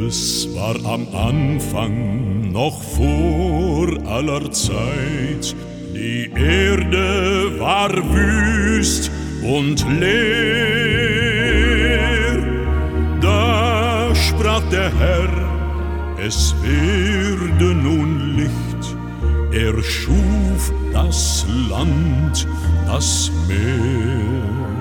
Es war am Anfang, noch vor aller Zeit, die Erde war wüst und leer. Da sprach der Herr, es werde nun Licht. Er schuf das Land, das Meer.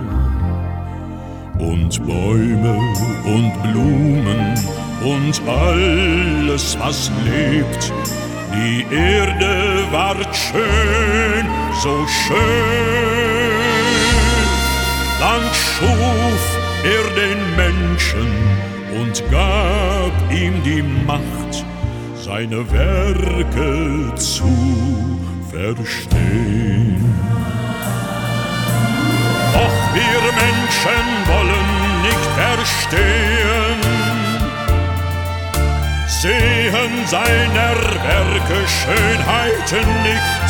Und Bäume und Blumen und alles, was lebt. Die Erde ward schön, so schön. Dann schuf er den Menschen und gab ihm die Macht, seine Werke zu verstehen. Doch wir Menschen wollen nicht verstehen, sehen seiner Werke Schönheiten nicht.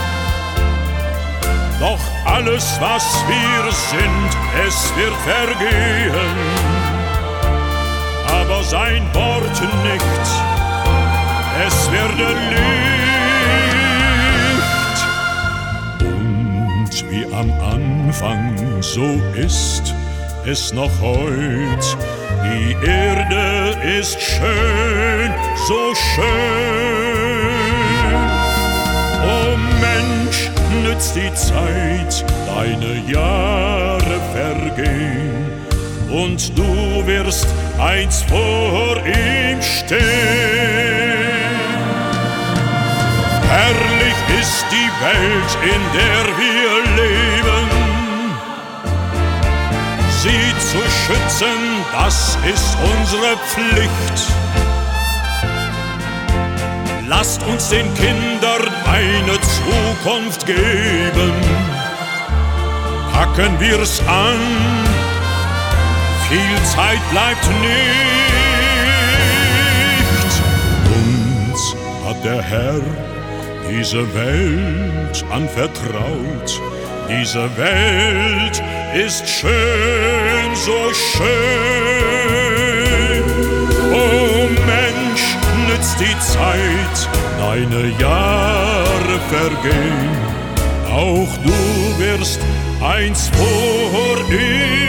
Doch alles, was wir sind, es wird vergehen, aber sein Wort nicht, es werde Licht. Und wie am Anfang, so ist es noch heut. Die Erde ist schön, so schön. O Mensch, nützt die Zeit, deine Jahre vergehen, und du wirst einst vor ihm stehen. Herrlich ist die Welt, in der wir leben. Sie zu schützen, das ist unsere Pflicht. Lasst uns den Kindern eine Zukunft geben. Packen wir's an, viel Zeit bleibt nicht. Uns hat der Herr diese Welt anvertraut. Diese Welt ist schön, so schön. O Mensch, nützt die Zeit, deine Jahre vergehen. Auch du wirst einst vor ihm